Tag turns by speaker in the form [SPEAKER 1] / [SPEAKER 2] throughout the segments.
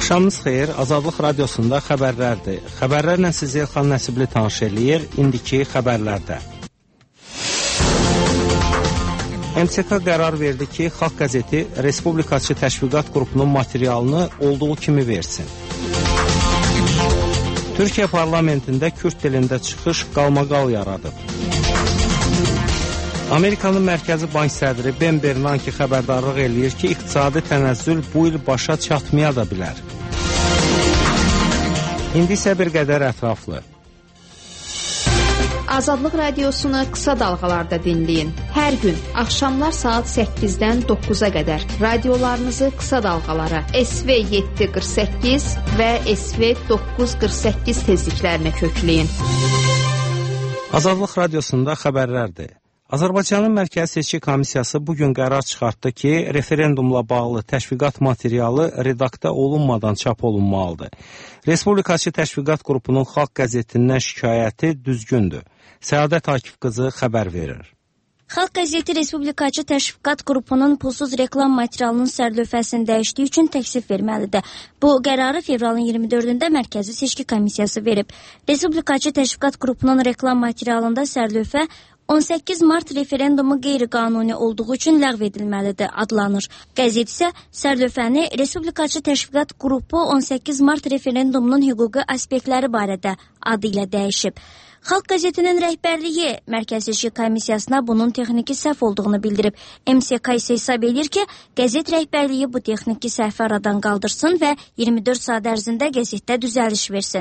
[SPEAKER 1] Axşamınız xeyir, Azadlıq Radiosunda xəbərlərdir. Xəbərlərlə sizi Elxan Nəsibli tanış eləyir, indiki xəbərlərdə. MSK qərar verdi ki, Xalq qəzeti Respublikaçı Təşviqat Qrupunun materialını olduğu kimi versin. Türkiyə parlamentində Kürd dilində çıxış qalmaqal yaradıb. Amerikanın Mərkəzi Bank sədri Ben Bernanke xəbərdarlıq eləyir ki, iqtisadi tənəzzül bu il başa çatmaya da bilər. İndi isə bir qədər ətraflı.
[SPEAKER 2] Azadlıq Radiosunu qısa dalğalarda dinləyin. Hər gün axşamlar saat 8-dən 9-a qədər radiolarınızı qısa dalğalara SV 748 və SV 948 tezliklərinə kökləyin.
[SPEAKER 1] Azadlıq Radiosunda xəbərlərdir. Azərbaycanın Mərkəzi Seçki Komissiyası bugün qərar çıxartdı ki, referendumla bağlı təşviqat materialı redaktə olunmadan çap olunmalıdır. Respublikaçı Təşviqat Qrupunun Xalq qəzetindən şikayəti düzgündür. Səadət Akif qızı xəbər verir.
[SPEAKER 3] Xalq qəzeti Respublikaçı Təşviqat Qrupunun pulsuz reklam materialının sərlövhəsini dəyişdiyi üçün təksif verməlidir. Bu qərarı fevralın 24-də Mərkəzi Seçki Komissiyası verib. Respublikaçı Təşviqat Qrupunun reklam materialında sərlövhə 18 Mart referendumu qeyri-qanuni olduğu üçün ləğv edilməlidir adlanır. Qəzet isə sərlövhəni Respublikaçı Təşviqat Qrupu 18 Mart referendumunun hüquqi aspektləri barədə adı ilə dəyişib. Xalq qəzetinin rəhbərliyi Mərkəzi Seçki Komissiyasına bunun texniki səhv olduğunu bildirib. MSK isə hesab edir ki, qəzet rəhbərliyi bu texniki səhvi aradan qaldırsın və 24 saat ərzində qəzetdə düzəliş versin.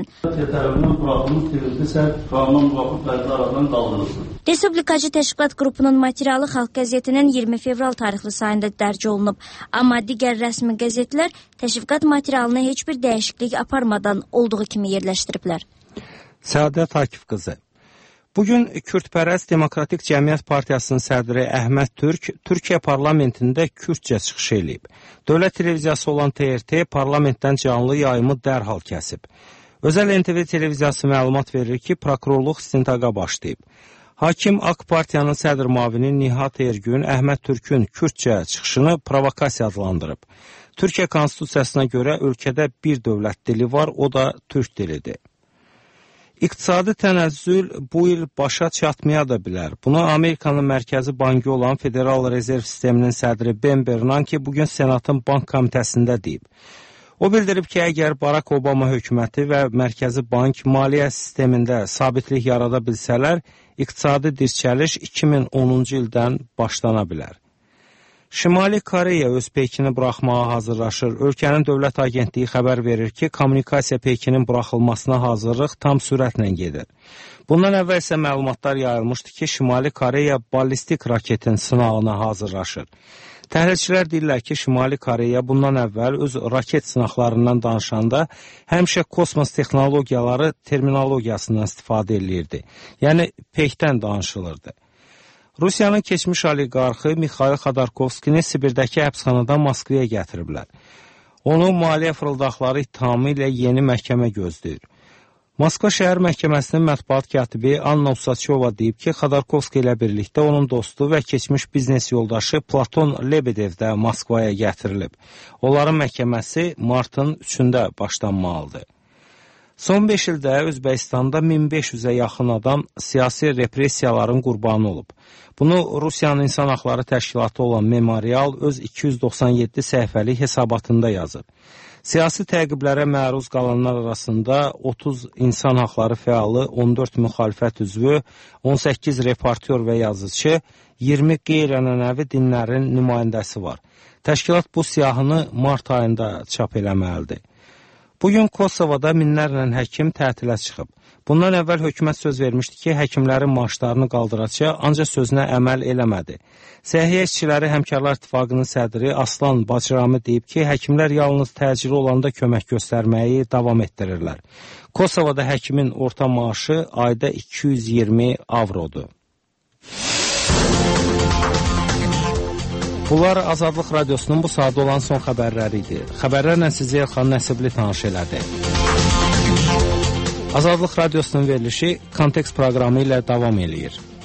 [SPEAKER 3] Respublikaçı Təşviqat Qrupunun materialı Xalq qəzetinin 20 fevral tarixli sayında dərc olunub. Amma digər rəsmi qəzetlər təşviqat materialına heç bir dəyişiklik aparmadan olduğu kimi yerləşdiriblər.
[SPEAKER 1] Səadət Akif qızı. Bugün Kürdpərəst Demokratik Cəmiyyət Partiyasının sədri Əhməd Türk Türkiyə parlamentində kürdcə çıxış eləyib. Dövlət televiziyası olan TRT parlamentdən canlı yayımı dərhal kəsib. Özəl NTV televiziyası məlumat verir ki, prokurorluq istintaqa başlayıb. Hakim AK Partiyanın sədr müavini Nihat Ergün Əhməd Türkün kürdcə çıxışını provokasiya adlandırıb. Türkiyə Konstitusiyasına görə ölkədə bir dövlət dili var, o da türk dilidir. İqtisadi tənəzzül bu il başa çatmaya da bilər. Bunu Amerikanın Mərkəzi Bankı olan Federal Rezerv Sisteminin sədri Ben Bernanke bugün Senatın Bank Komitəsində deyib. O bildirib ki, əgər Barack Obama hökuməti və Mərkəzi Bank maliyyə sistemində sabitlik yarada bilsələr, iqtisadi dirçəliş 2010-cu ildən başlana bilər. Şimali Koreya öz Pekini buraxmağa hazırlaşır. Ölkənin dövlət agentliyi xəbər verir ki, kommunikasiya Pekinin buraxılmasına hazırlıq tam sürətlə gedir. Bundan əvvəl isə məlumatlar yayılmışdı ki, Şimali Koreya ballistik raketin sınağına hazırlaşır. Təhlilçilər deyirlər ki, Şimali Koreya bundan əvvəl öz raket sınaqlarından danışanda həmişə kosmos texnologiyaları terminologiyasından istifadə edirdi. Yəni, Pekdən danışılırdı. Rusiyanın keçmiş oliqarxı Mixail Xodorkovskini Sibirdəki həbsxanadan Moskvaya gətiriblər. Onu maliyyə fırıldaqları ittihamı ilə yeni məhkəmə gözləyir. Moskva şəhər məhkəməsinin mətbuat katibi Anna Usaçova deyib ki, Xodorkovski ilə birlikdə onun dostu və keçmiş biznes yoldaşı Platon Lebedev də Moskvaya gətirilib. Onların məhkəməsi martın 3-də başlanmalıdır. Son 5 ildə Özbəkistanda 1500-ə yaxın adam siyasi repressiyaların qurbanı olub. Bunu Rusiyanın İnsan Haqları Təşkilatı olan Memorial öz 297 səhifəlik hesabatında yazır. Siyasi təqiblərə məruz qalanlar arasında 30 insan haqları fəalı, 14 müxalifət üzvü, 18 reportyor və yazıcı, 20 qeyri-ənənəvi dinlərin nümayəndəsi var. Təşkilat bu siyahını mart ayında çap eləməlidir. Bugün Kosovada minlərlə həkim tətilə çıxıb. Bundan əvvəl hökumət söz vermişdi ki, həkimlərin maaşlarını qaldıracaq, ancaq sözünə əməl eləmədi. Səhiyyə işçiləri Həmkarlar İttifaqının sədri Aslan Bacrami deyib ki, həkimlər yalnız təcili olanda kömək göstərməyi davam etdirirlər. Kosovada həkimin orta maaşı ayda 220 avrodur. Bunlar Azadlıq Radiosunun bu saat olan son xəbərləri idi. Xəbərlərlə sizi Elxan Nəsibli tanış elədi. Azadlıq Radiosunun verilişi Kontekst proqramı ilə davam eləyir.